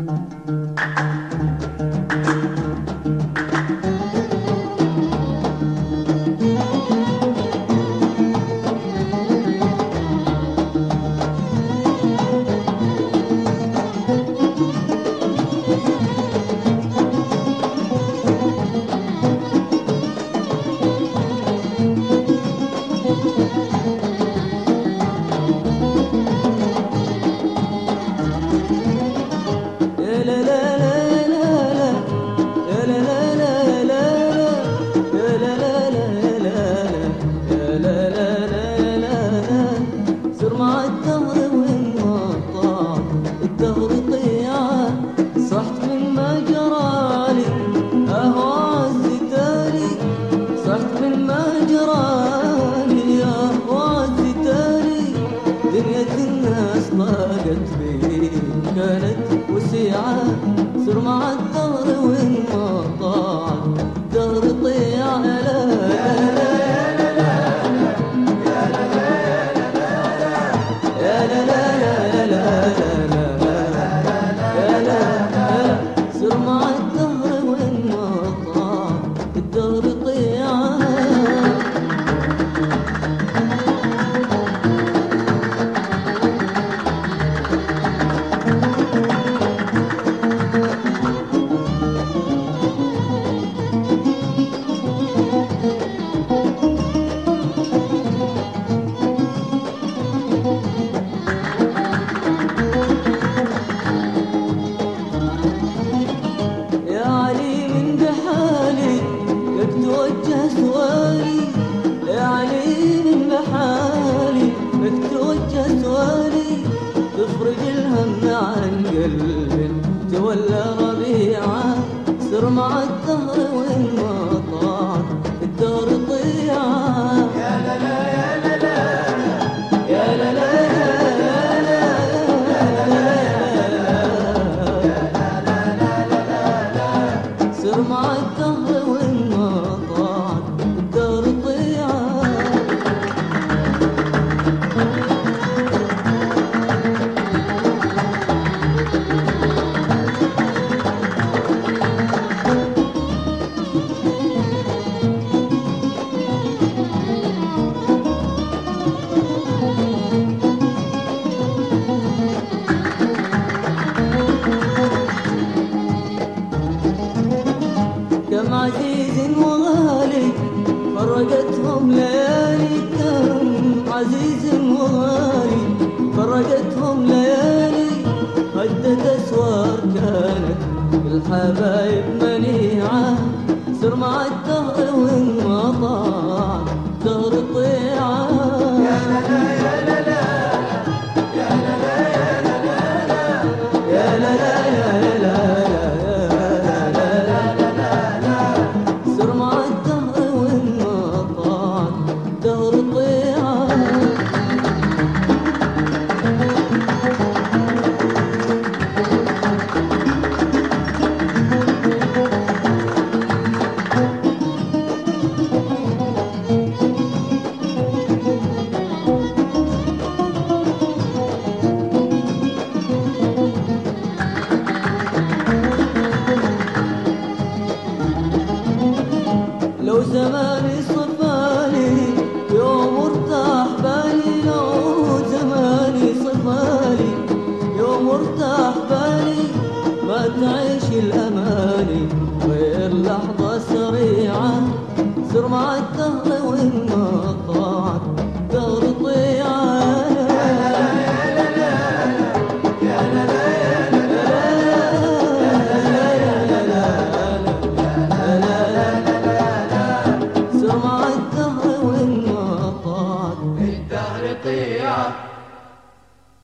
كانت وسيعة سر مع الدهر وين ما طاع الدهر طيع. سر مع الدهر وين ما طاع الدهر طيع. توجه سؤالي يا علي من بحالي، بك توجه سؤالي تفرج الهم عن قلب تولى ربيعه. سر مع الدهر وين ما طاع الدهر طيعه. يا لا لا يا لا لا يا لا لا سر مع الدهر وين ما طاع الدهر طيعه. كم عزيز وغالي فرقتهم ليالي، كم عزيز وغالي فرقتهم ليالي. هدت أسوار كانت الحبايب منيعة. سر مع الدهر وين ما طاع الدهر طيعة. يا لا لا يا لا لا يا لا لا يا لا لا لو زماني صفالي يوم ارتاح بالي، لو زماني صفالي يوم ارتاح بالي. ما تعيش الأماني غير لحظة سريعة. سر مع الدهر